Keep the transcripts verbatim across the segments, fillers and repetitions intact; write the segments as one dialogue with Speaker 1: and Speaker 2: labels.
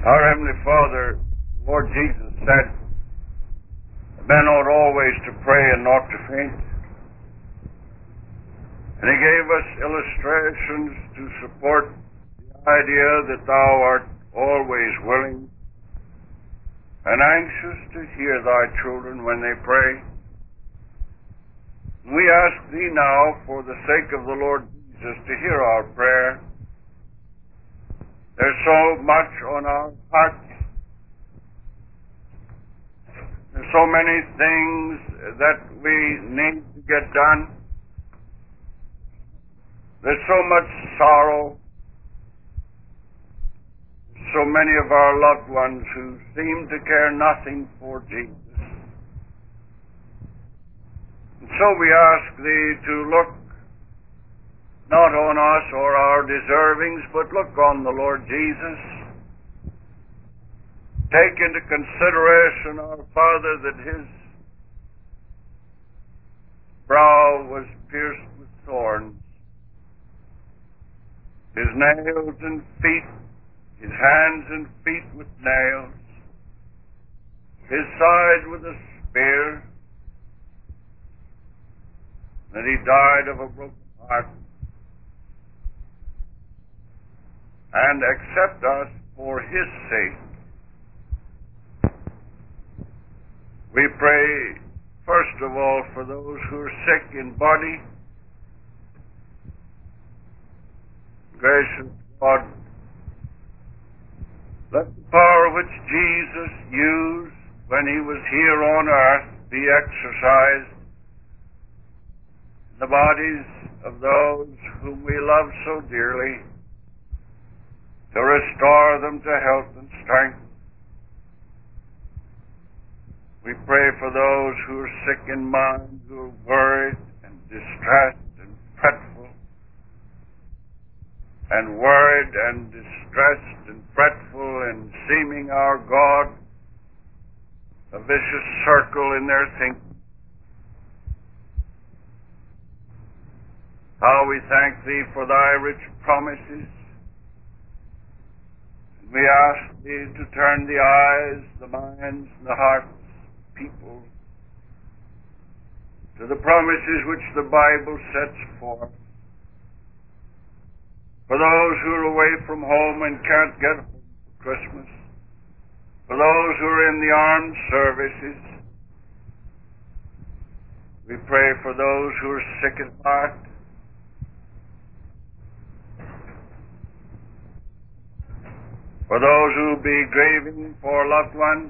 Speaker 1: Our Heavenly Father, Lord Jesus said, men ought always to pray and not to faint. And He gave us illustrations to support the idea that Thou art always willing and anxious to hear Thy children when they pray. We ask Thee now, for the sake of the Lord Jesus, to hear our prayer. There's so much on our hearts. There's so many things that we need to get done. There's so much sorrow. So many of our loved ones who seem to care nothing for Jesus. And so we ask Thee to look not on us or our deservings, but look on the Lord Jesus. Take into consideration, our Father, that His brow was pierced with thorns, His nails and feet, His hands and feet with nails, His side with a spear, that He died of a broken heart, and accept us for His sake. We pray, first of all, for those who are sick in body. Gracious God, let the power which Jesus used when He was here on earth be exercised in the bodies of those whom we love so dearly, to restore them to health and strength. We pray for those who are sick in mind, who are worried and distressed and fretful, and worried and distressed and fretful, and seeming, our God, a vicious circle in their thinking. How we thank Thee for Thy rich promises. We ask Thee to turn the eyes, the minds, and the hearts of people to the promises which the Bible sets forth. For those who are away from home and can't get home for Christmas, for those who are in the armed services, we pray for those who are sick at heart, for those who will be grieving for loved ones.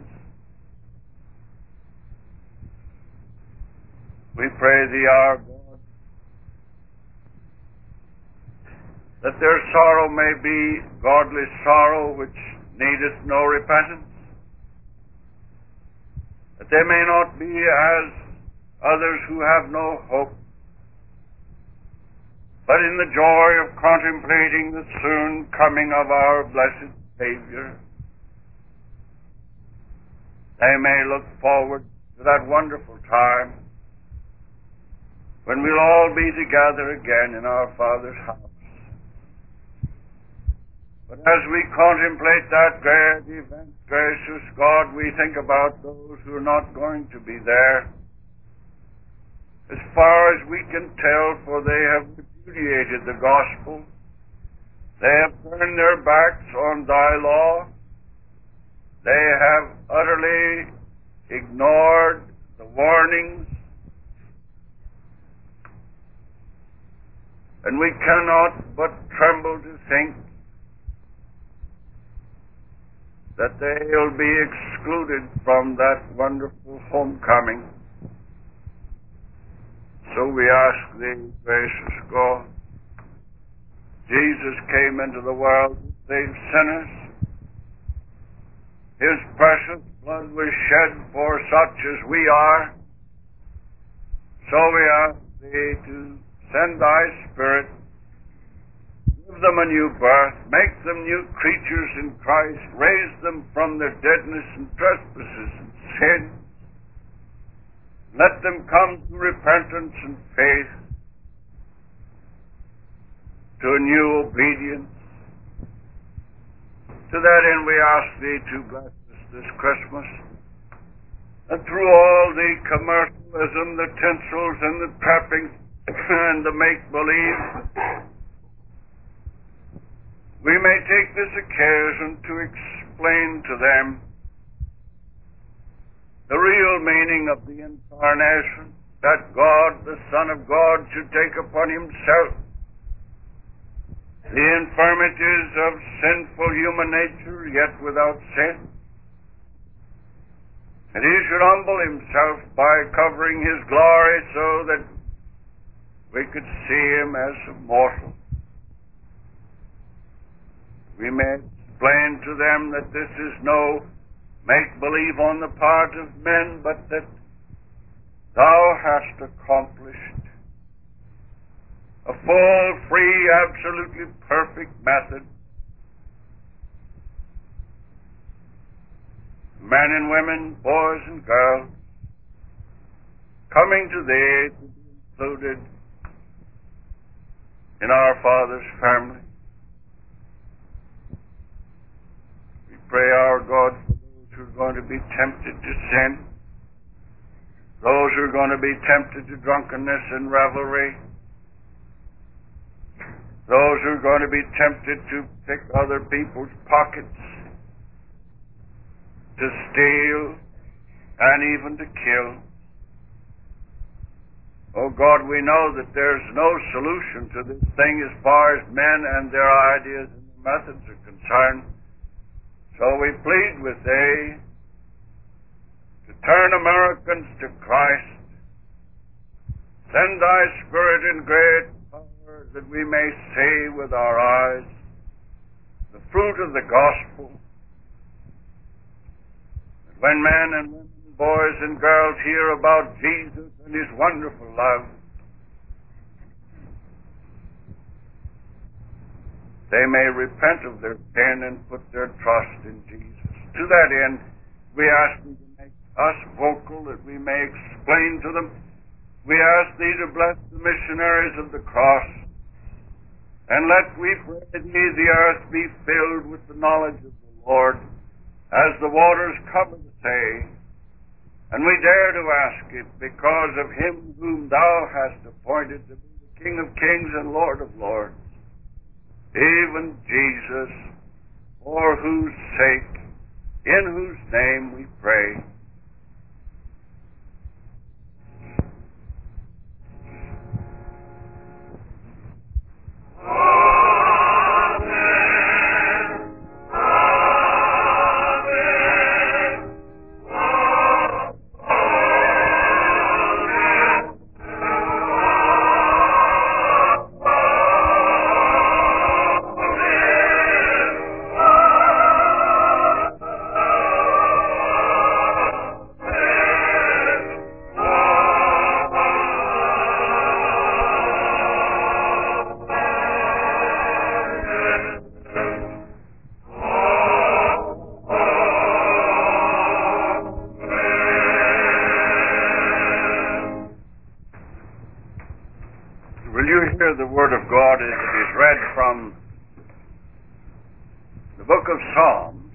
Speaker 1: We pray Thee, our God, that their sorrow may be godly sorrow which needeth no repentance, that they may not be as others who have no hope, but in the joy of contemplating the soon coming of our blessed Savior, they may look forward to that wonderful time when we'll all be together again in our Father's house. But as we contemplate that great event, gracious God, we think about those who are not going to be there, as far as we can tell, for they have repudiated the gospel. They have turned their backs on Thy law. They have utterly ignored the warnings. And we cannot but tremble to think that they will be excluded from that wonderful homecoming. So we ask Thee, gracious God, Jesus came into the world to save sinners. His precious blood was shed for such as we are. So we ask Thee to send Thy Spirit, give them a new birth, make them new creatures in Christ, raise them from their deadness and trespasses and sin. Let them come to repentance and faith, to a new obedience, To that end, we ask Thee to bless us this Christmas, and through all the commercialism, the tinsels, and the trappings, and the make-believe, we may take this occasion to explain to them the real meaning of the incarnation, that God, the Son of God, should take upon Himself the infirmities of sinful human nature, yet without sin. And He should humble Himself by covering His glory so that we could see Him as a mortal. We may explain to them that this is no make-believe on the part of men, but that Thou hast accomplished a full, free, absolutely perfect method. Men and women, boys and girls, coming to Thee to be included in our Father's family. We pray, our God, for those who are going to be tempted to sin, those who are going to be tempted to drunkenness and revelry, those who are going to be tempted to pick other people's pockets, to steal, and even to kill. Oh God, we know that there's no solution to this thing as far as men and their ideas and their methods are concerned. So we plead with Thee to turn Americans to Christ. Send Thy Spirit in great power that we may see with our eyes the fruit of the gospel. And when men and women, boys and girls hear about Jesus and His wonderful love, they may repent of their sin and put their trust in Jesus. To that end, we ask Thee to make us vocal, that we may explain to them. We ask Thee to bless the missionaries of the cross, and let, we pray Thee, the earth be filled with the knowledge of the Lord, as the waters cover the sea. And we dare to ask it because of Him whom Thou hast appointed to be the King of kings and Lord of lords, even Jesus, for whose sake, in whose name we pray. The Word of God as it is read from the book of Psalms,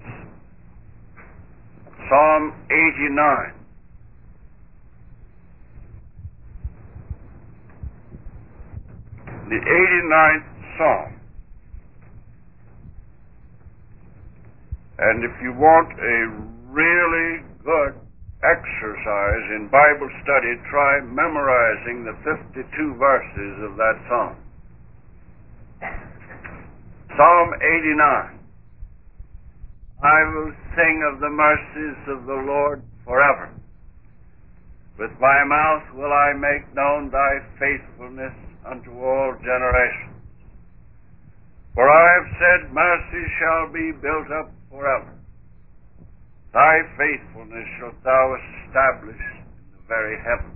Speaker 1: Psalm eighty-nine. The eighty-ninth Psalm. And if you want a really good exercise in Bible study, try memorizing the fifty-two verses of that psalm. Psalm eighty-nine. I will sing of the mercies of the Lord forever. With my mouth will I make known Thy faithfulness unto all generations. For I have said, mercy shall be built up forever. Thy faithfulness shalt Thou establish in the very heavens.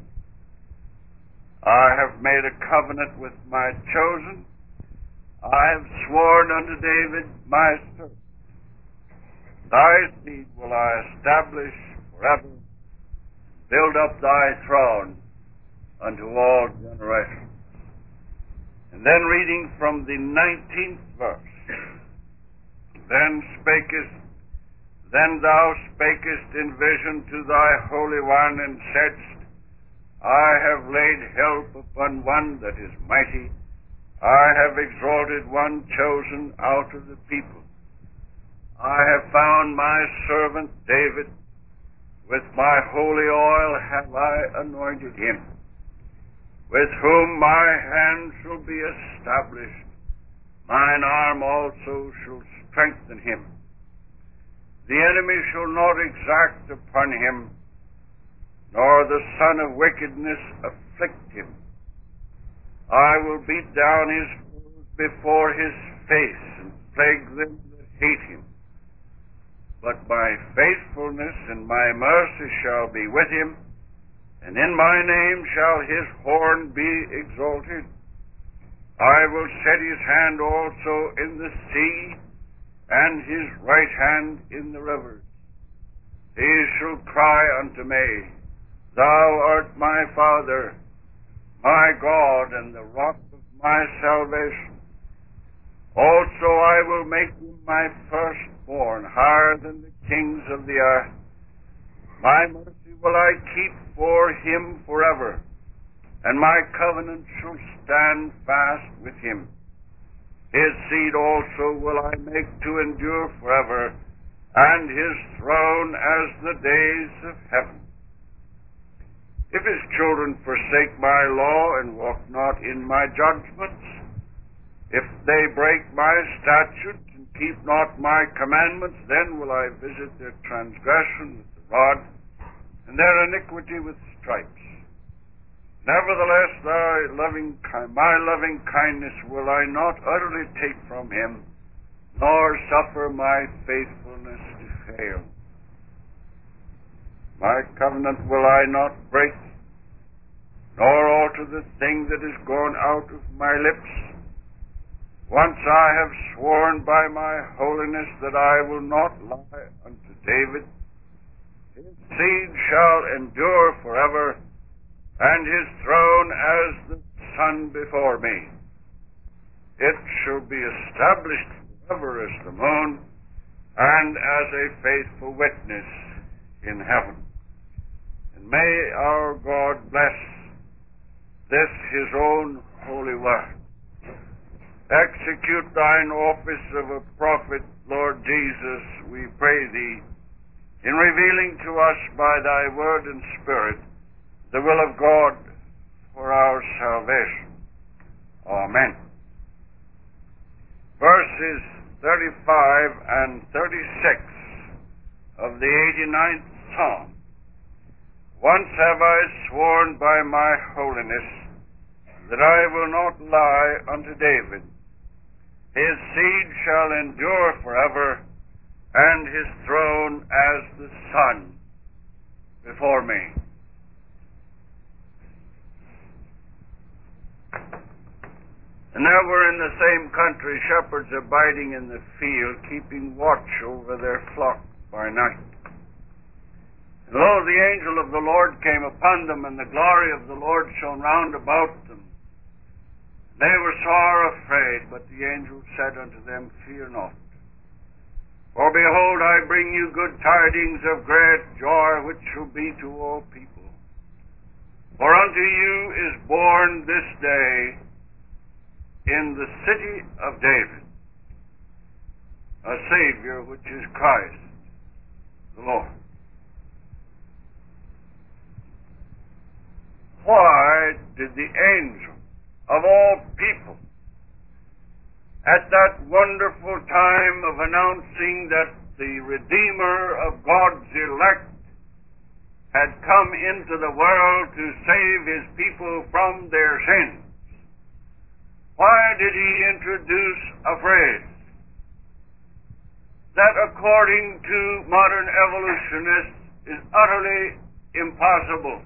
Speaker 1: I have made a covenant with my chosen. I have sworn unto David my servant. Thy seed will I establish forever. Build up Thy throne unto all generations. And then reading from the nineteenth verse, then spakest, then thou spakest in vision to thy Holy One, and saidst, I have laid help upon one that is mighty. I have exalted one chosen out of the people. I have found my servant David. With my holy oil have I anointed him, with whom my hand shall be established. Mine arm also shall strengthen him. The enemy shall not exact upon him, nor the son of wickedness afflict him. I will beat down his foes before his face, and plague them that hate him. But my faithfulness and my mercy shall be with him, and in my name shall his horn be exalted. I will set his hand also in the sea, and his right hand in the rivers. He shall cry unto me, Thou art my Father, my God, and the rock of my salvation. Also I will make him my firstborn, higher than the kings of the earth. My mercy will I keep for him forever, and my covenant shall stand fast with him. His seed also will I make to endure forever, and his throne as the days of heaven. If his children forsake my law and walk not in my judgments, if they break my statutes and keep not my commandments, then will I visit their transgression with the rod, and their iniquity with stripes. Nevertheless, thy loving, my loving kindness will I not utterly take from him, nor suffer my faithfulness to fail. My covenant will I not break, nor alter the thing that is gone out of my lips. Once I have sworn by my holiness that I will not lie unto David. His seed shall endure forever, and his throne as the sun before me. It shall be established forever as the moon, and as a faithful witness in heaven. And may our God bless this his own holy word. Execute thine office of a prophet, Lord Jesus, we pray thee, in revealing to us by thy word and spirit the will of God for our salvation. Amen. Verses thirty-five and thirty-six of the eighty-ninth Psalm. Once have I sworn by my holiness that I will not lie unto David. His seed shall endure forever, and his throne as the sun before me. And now we're in the same country, shepherds abiding in the field, keeping watch over their flock by night. And lo, the angel of the Lord came upon them, and the glory of the Lord shone round about them. They were sore afraid, but the angel said unto them, Fear not. For behold, I bring you good tidings of great joy, which shall be to all people. For unto you is born this day in the city of David a Savior, which is Christ the Lord. Why did the angel of all people, at that wonderful time of announcing that the Redeemer of God's elect had come into the world to save his people from their sins, why did he introduce a phrase that, according to modern evolutionists, is utterly impossible?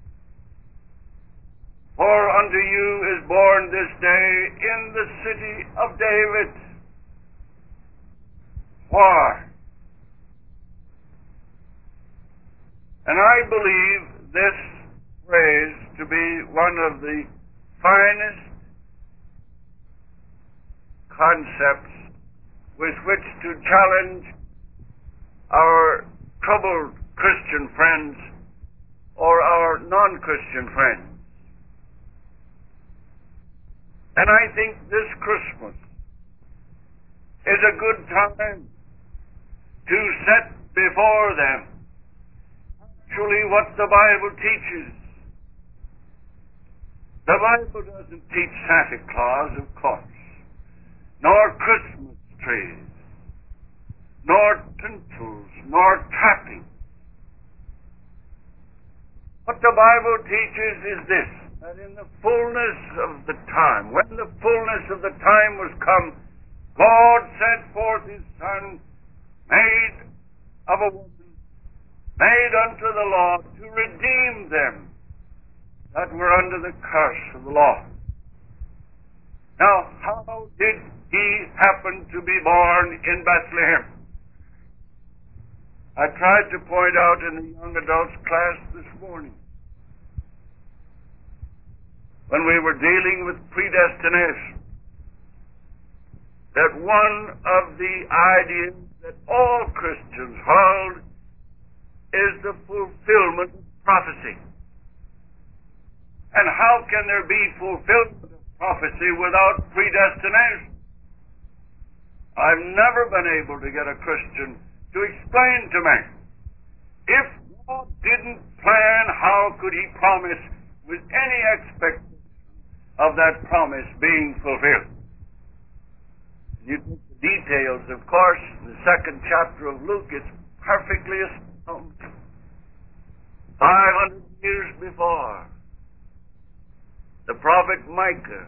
Speaker 1: For unto you is born this day in the city of David. Why? And I believe this phrase to be one of the finest concepts with which to challenge our troubled Christian friends or our non-Christian friends. And I think this Christmas is a good time to set before them actually what the Bible teaches. The Bible doesn't teach Santa Claus, of course, nor Christmas trees, nor tinsels, nor trappings. What the Bible teaches is this, that in the fullness of the time, when the fullness of the time was come, God sent forth His Son, made of a woman, made unto the law, to redeem them that were under the curse of the law. Now, how did He happen to be born in Bethlehem? I tried to point out in the young adults class this morning, when we were dealing with predestination, that one of the ideas that all Christians hold is the fulfillment of prophecy. And how can there be fulfillment of prophecy without predestination? I've never been able to get a Christian to explain to me, if God didn't plan, how could He promise with any expectation of that promise being fulfilled? You take the details, of course, in the second chapter of Luke, it's perfectly astounding. Five hundred years before, the prophet Micah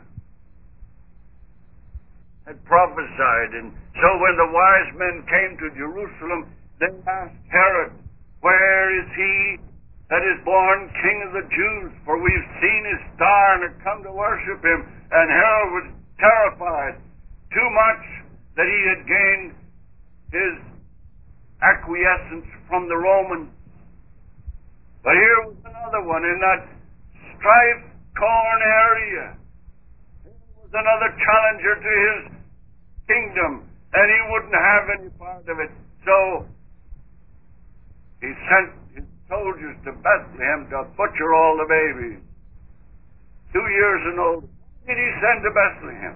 Speaker 1: had prophesied, and so when the wise men came to Jerusalem, they asked Herod, "Where is he that is born King of the Jews? For we've seen his star and have come to worship him." And Herod was terrified, too much that he had gained his acquiescence from the Romans. But here was another one in that strife-torn area. Here was another challenger to his kingdom, and he wouldn't have any part of it. So he sent his soldiers to Bethlehem to butcher all the babies, two years and old. Why did he send to Bethlehem?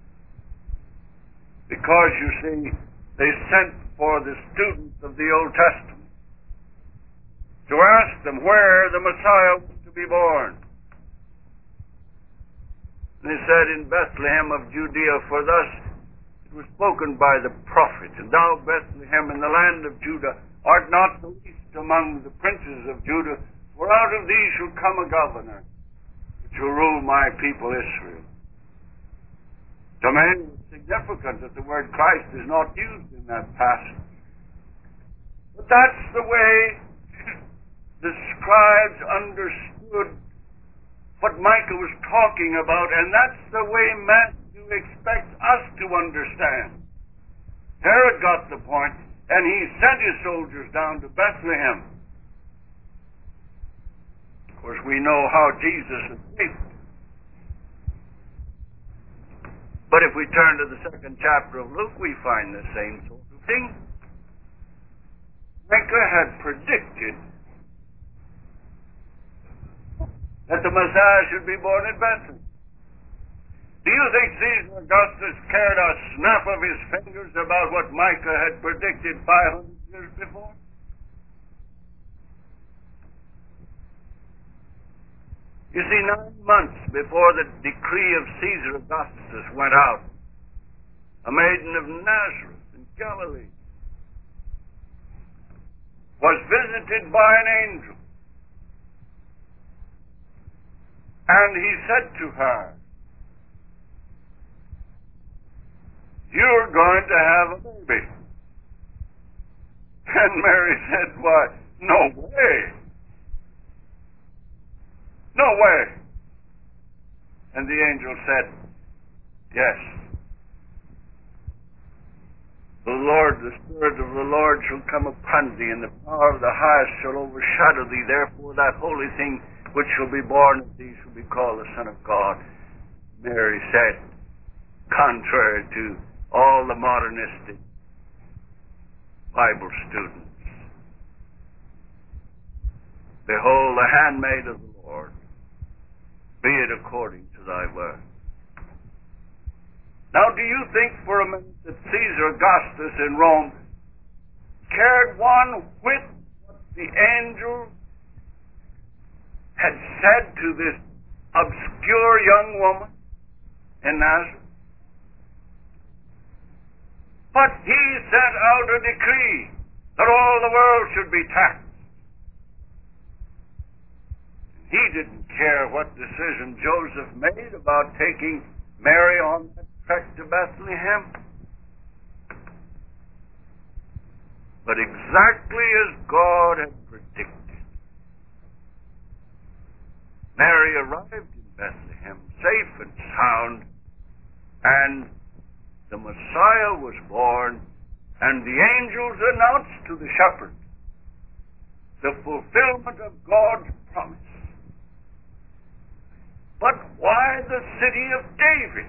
Speaker 1: Because, you see, they sent for the students of the Old Testament to ask them where the Messiah was to be born. And they said, "In Bethlehem of Judea, for thus it was spoken by the prophet, and thou, Bethlehem, in the land of Judah, art not the least among the princes of Judah, for out of thee shall come a governor, which will rule my people Israel." To many, it's significant that the word Christ is not used in that passage. But that's the way the scribes understood what Micah was talking about, and that's the way Matthew expects us to understand. Herod got the point, and he sent his soldiers down to Bethlehem. Of course, we know how Jesus escaped. But if we turn to the second chapter of Luke, we find the same sort of thing. Micah had predicted that the Messiah should be born in Bethlehem. Do you think Caesar Augustus cared a snap of his fingers about what Micah had predicted five hundred years before? You see, nine months before the decree of Caesar Augustus went out, a maiden of Nazareth in Galilee was visited by an angel. And he said to her, "You're going to have a baby." And Mary said, "Why, no way. No way." And the angel said, "Yes. The Lord, the Spirit of the Lord shall come upon thee, and the power of the highest shall overshadow thee. Therefore that holy thing which shall be born of thee shall be called the Son of God." Mary said, contrary to all the modernistic Bible students. Behold, the handmaid of the Lord, be it according to thy word. Now, do you think for a minute that Caesar Augustus in Rome cared one whit what the angel had said to this obscure young woman in Nazareth? But he sent out a decree that all the world should be taxed. He didn't care what decision Joseph made about taking Mary on that trek to Bethlehem. But exactly as God had predicted, Mary arrived in Bethlehem safe and sound, and the Messiah was born, and the angels announced to the shepherds the fulfillment of God's promise. But why the city of David?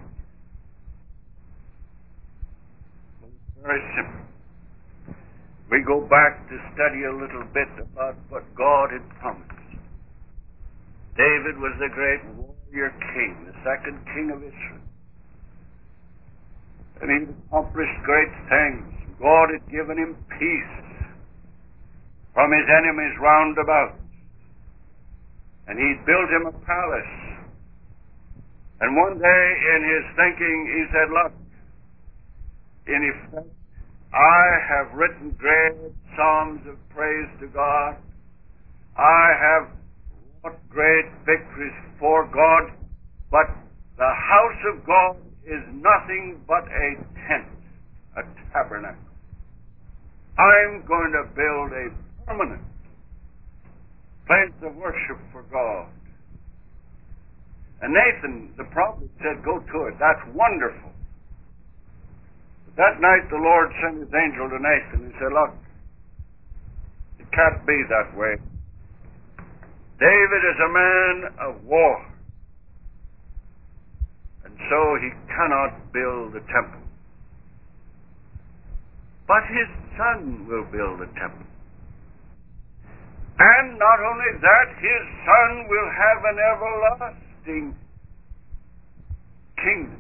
Speaker 1: Well, it's very simple. We go back to study a little bit about what God had promised. David was the great warrior king, the second king of Israel. And he accomplished great things. God had given him peace from his enemies round about. And he built him a palace. And one day in his thinking he said, look, in effect, I have written great psalms of praise to God. I have wrought great victories for God, but the house of God is nothing but a tent, a tabernacle. I'm going to build a permanent place of worship for God. And Nathan, the prophet, said, go to it. That's wonderful. But that night the Lord sent his angel to Nathan. He said, look, it can't be that way. David is a man of war. And so he cannot build a temple. But his son will build a temple. And not only that, his son will have an everlasting kingdom.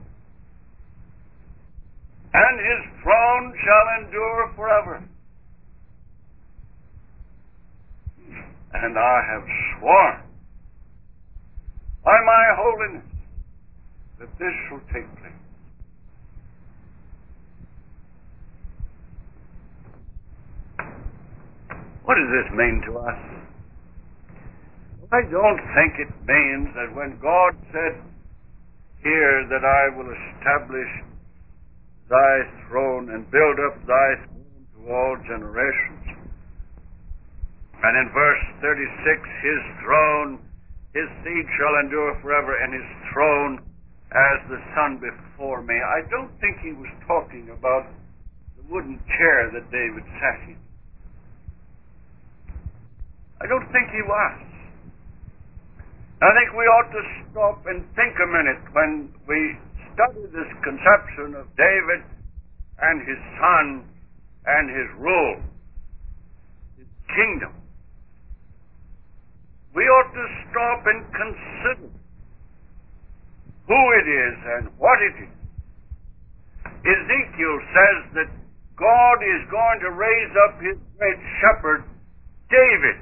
Speaker 1: And his throne shall endure forever. And I have sworn by my holiness that this shall take place. What does this mean to us? I don't think it means that when God said here that I will establish thy throne and build up thy throne to all generations. And in verse thirty-six, his throne, his seed shall endure forever, and his throne as the sun before me. I don't think he was talking about the wooden chair that David sat in. I don't think he was. I think we ought to stop and think a minute when we study this conception of David and his son and his rule, his kingdom. We ought to stop and consider who it is and what it is. Ezekiel says that God is going to raise up his great shepherd, David.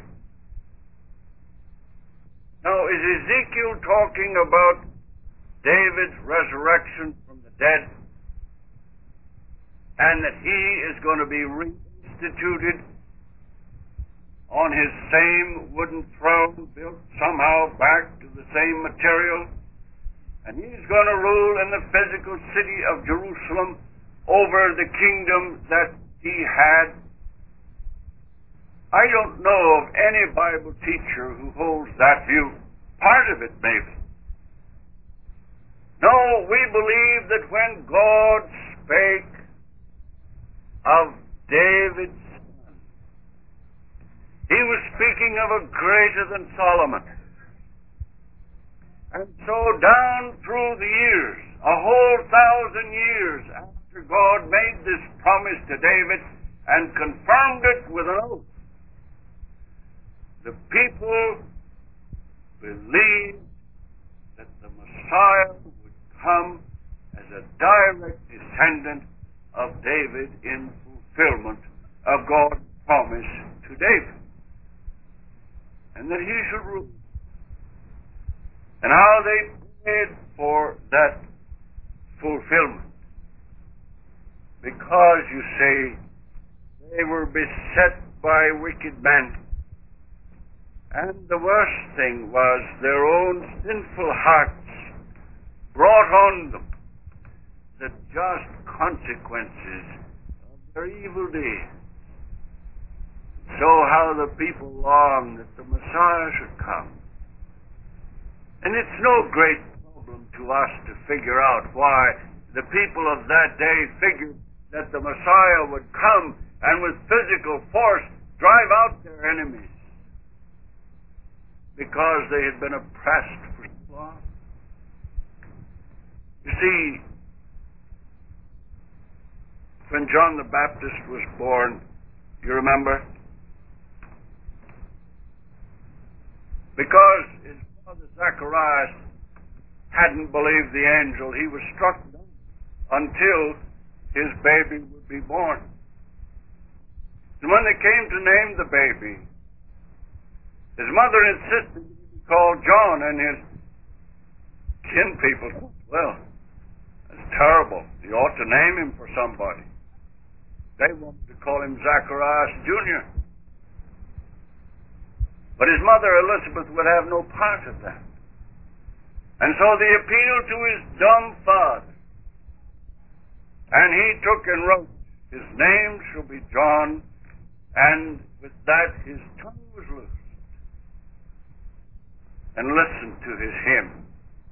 Speaker 1: Now, is Ezekiel talking about David's resurrection from the dead and that he is going to be reinstituted on his same wooden throne, built somehow back to the same material, and he's going to rule in the physical city of Jerusalem over the kingdom that he had? I don't know of any Bible teacher who holds that view. Part of it, maybe. No, we believe that when God spake of David's son, he was speaking of a greater than Solomon. And so down through the years, a whole thousand years after after God made this promise to David and confirmed it with an oath, the people believed that the Messiah would come as a direct descendant of David in fulfillment of God's promise to David, and that he should rule. And how they prayed for that fulfillment. Because, you see, they were beset by wicked men. And the worst thing was their own sinful hearts brought on them the just consequences of their evil deeds. So how the people longed that the Messiah should come. And it's no great problem to us to figure out why the people of that day figured that the Messiah would come and with physical force drive out their enemies, because they had been oppressed for so long. You see, when John the Baptist was born, you remember? Because his father Zacharias hadn't believed the angel, he was struck down until his baby would be born. And when they came to name the baby, his mother insisted he be called John, and his kin people thought, well, that's terrible. You ought to name him for somebody. They wanted to call him Zacharias Junior But his mother Elizabeth would have no part of that. And so they appealed to his dumb father. And he took and wrote, his name shall be John, and with that his tongue was loosed. And listened to his hymn.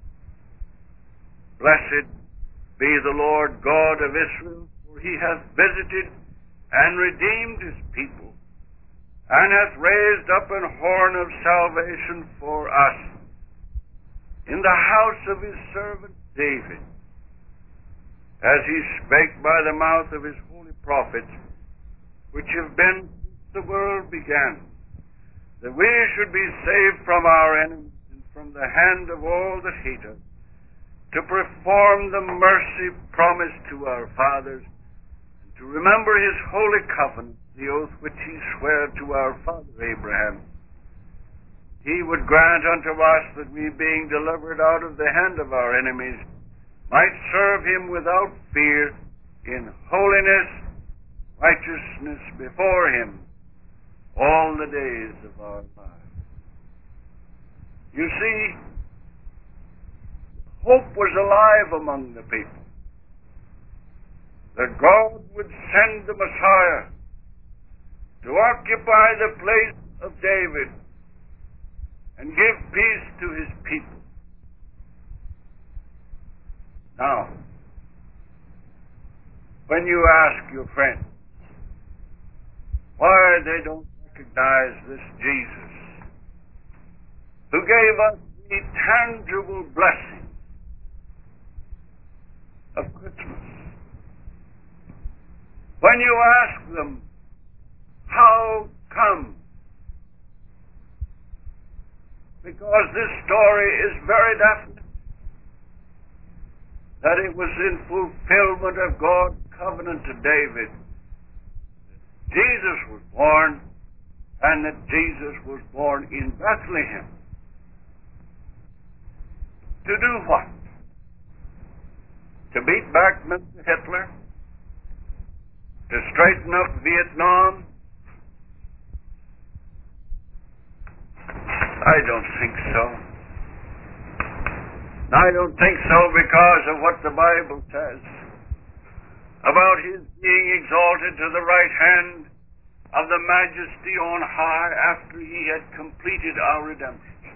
Speaker 1: Blessed be the Lord God of Israel, for he hath visited and redeemed his people, and hath raised up an horn of salvation for us in the house of his servant David, as he spake by the mouth of his holy prophets, which have been since the world began, that we should be saved from our enemies and from the hand of all that hate us, to perform the mercy promised to our fathers, and to remember his holy covenant, the oath which he sware to our father Abraham. He would grant unto us that we, being delivered out of the hand of our enemies, might serve him without fear, in holiness, righteousness before him, all the days of our lives. You see, hope was alive among the people, that God would send the Messiah to occupy the place of David and give peace to his people. Now, when you ask your friends why they don't recognize this Jesus, who gave us the tangible blessing of Christmas, when you ask them, how come? Because this story is very definite, that it was in fulfillment of God's covenant to David that Jesus was born, and that Jesus was born in Bethlehem. To do what? To beat back Mister Hitler? To straighten up Vietnam? I don't think so. I don't think so because of what the Bible says about his being exalted to the right hand of the Majesty on high after he had completed our redemption.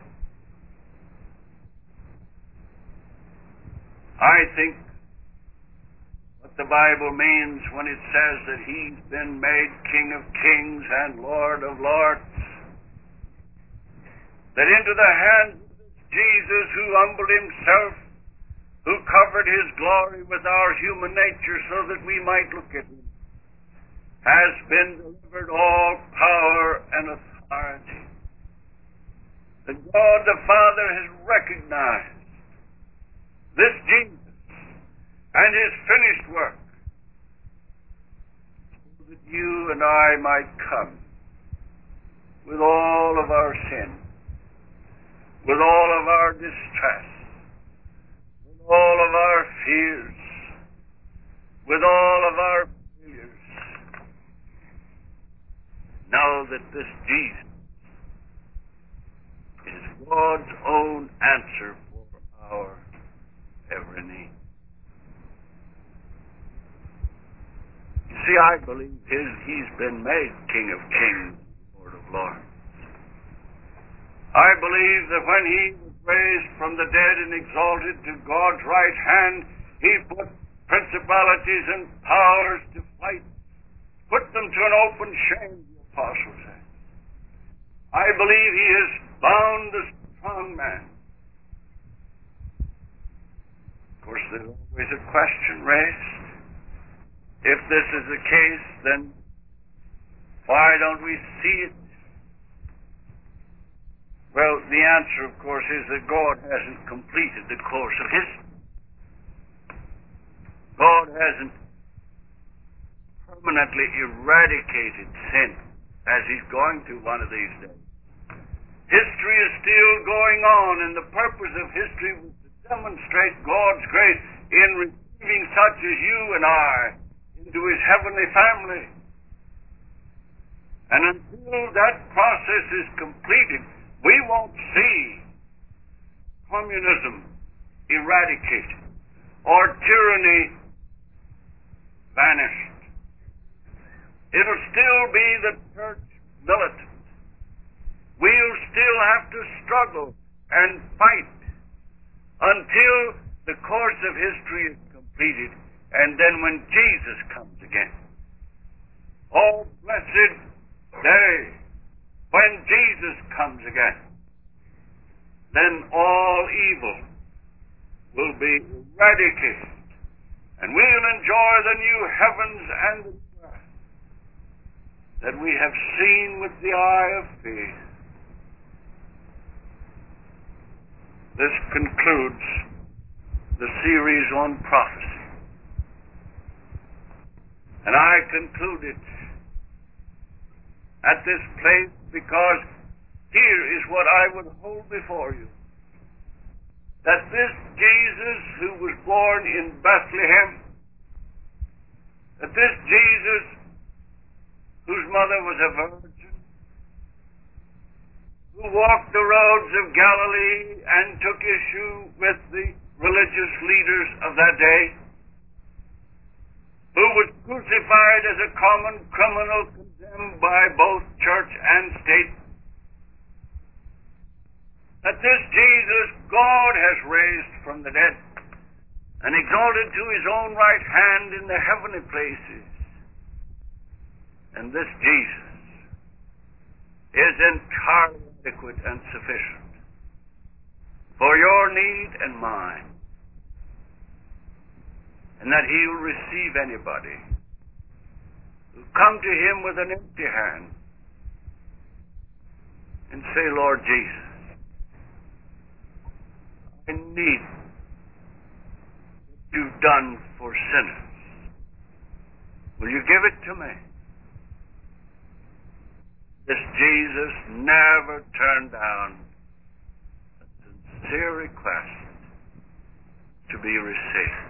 Speaker 1: I think what the Bible means when it says that he's been made King of Kings and Lord of Lords, that into the hands of Jesus, who humbled himself who covered his glory with our human nature so that we might look at him, has been delivered all power and authority. That God the Father has recognized this Jesus and his finished work, so that you and I might come with all of our sin, with all of our distress, with all of our fears, with all of our failures. Know that this Jesus is God's own answer for our every need. You see, I believe his, he's been made King of Kings, Lord of Lords. I believe that when he was raised from the dead and exalted to God's right hand, he put principalities and powers to flight, put them to an open shame, the apostle said. I believe he has bound the strong man. Of course, there's always a question raised. If this is the case, then why don't we see it? Well, the answer, of course, is that God hasn't completed the course of history. God hasn't permanently eradicated sin, as he's going to one of these days. History is still going on, and the purpose of history was to demonstrate God's grace in receiving such as you and I into his heavenly family. And until that process is completed, we won't see communism eradicated or tyranny vanished. It'll still be the church militant. We'll still have to struggle and fight until the course of history is completed, and then when Jesus comes again. Oh, blessed day when Jesus comes again. Then all evil will be eradicated, and we'll enjoy the new heavens and the new earth that we have seen with the eye of faith. This concludes the series on prophecy. And I conclude it at this place because here is what I would hold before you. That this Jesus who was born in Bethlehem, that this Jesus whose mother was a virgin, who walked the roads of Galilee and took issue with the religious leaders of that day, who was crucified as a common criminal condemned by both church and state, that this Jesus God has raised from the dead and exalted to his own right hand in the heavenly places. And this Jesus is entirely adequate and sufficient for your need and mine, and that he will receive anybody who come to him with an empty hand and say, Lord Jesus, I need what you've done for sinners. Will you give it to me? This Jesus never turned down a sincere request to be received.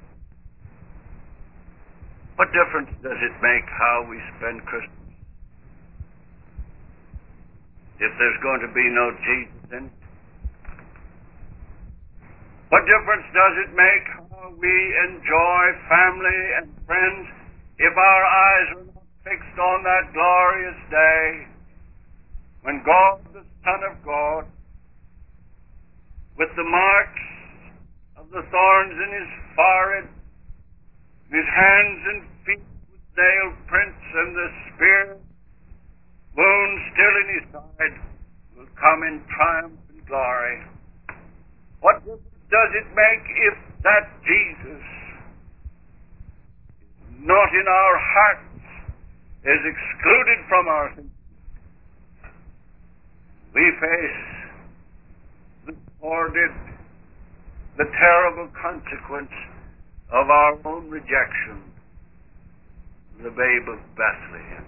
Speaker 1: What difference does it make how we spend Christmas if there's going to be no Jesus in it? What difference does it make how we enjoy family and friends if our eyes are not fixed on that glorious day when God, the Son of God, with the marks of the thorns in his forehead, his hands and feet with nail prints, and the spear wound still in his side, will come in triumph and glory? What difference does it make if that Jesus is not in our hearts, is excluded from our thinking, we face the sordid, the terrible consequence of our own rejection, the babe of Bethlehem.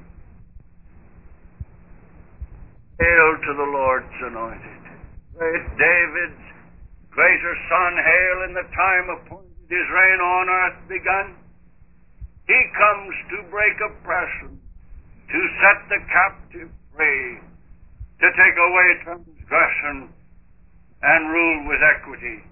Speaker 1: Hail to the Lord's anointed. Great David's greater son, hail in the time appointed, his reign on earth begun. He comes to break oppression, to set the captive free, to take away transgression and rule with equity.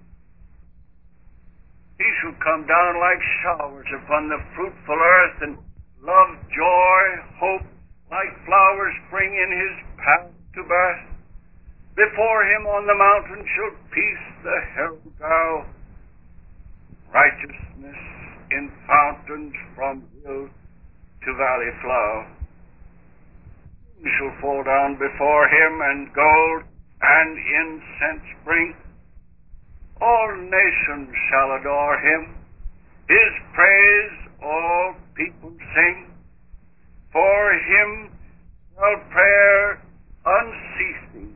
Speaker 1: He shall come down like showers upon the fruitful earth, and love, joy, hope, like flowers spring in his path to birth. Before him on the mountain shall peace the herald go, righteousness in fountains from hill to valley flow. He shall fall down before him, and gold and incense bring. All nations shall adore him. His praise all people sing. For him shall prayer unceasing,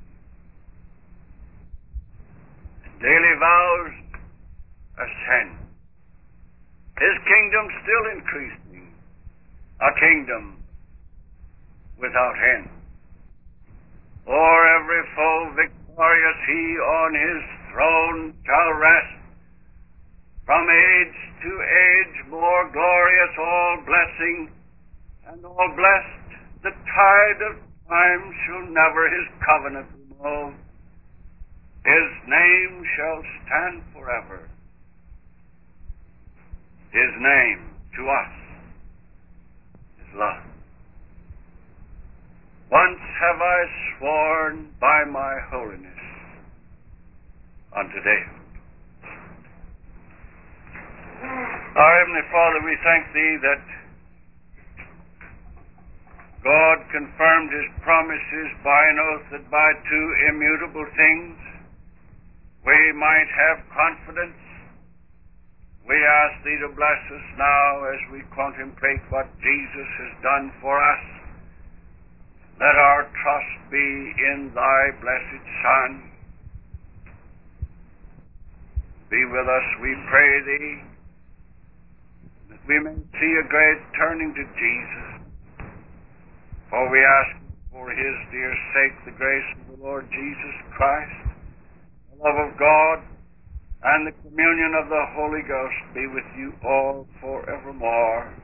Speaker 1: daily vows ascend. His kingdom still increasing, a kingdom without end. O'er every foe victorious, he on his throne shall rest. From age to age more glorious, all blessing and all blessed, the tide of time shall never his covenant remove. His name shall stand forever. His name to us is love. Once have I sworn by my holiness unto David. Our Heavenly Father, we thank Thee that God confirmed His promises by an oath, that by two immutable things we might have confidence. We ask Thee to bless us now as we contemplate what Jesus has done for us. Let our trust be in Thy blessed Son. Be with us, we pray Thee, that we may see a great turning to Jesus. For we ask for His dear sake the grace of the Lord Jesus Christ, the love of God, and the communion of the Holy Ghost be with you all forevermore.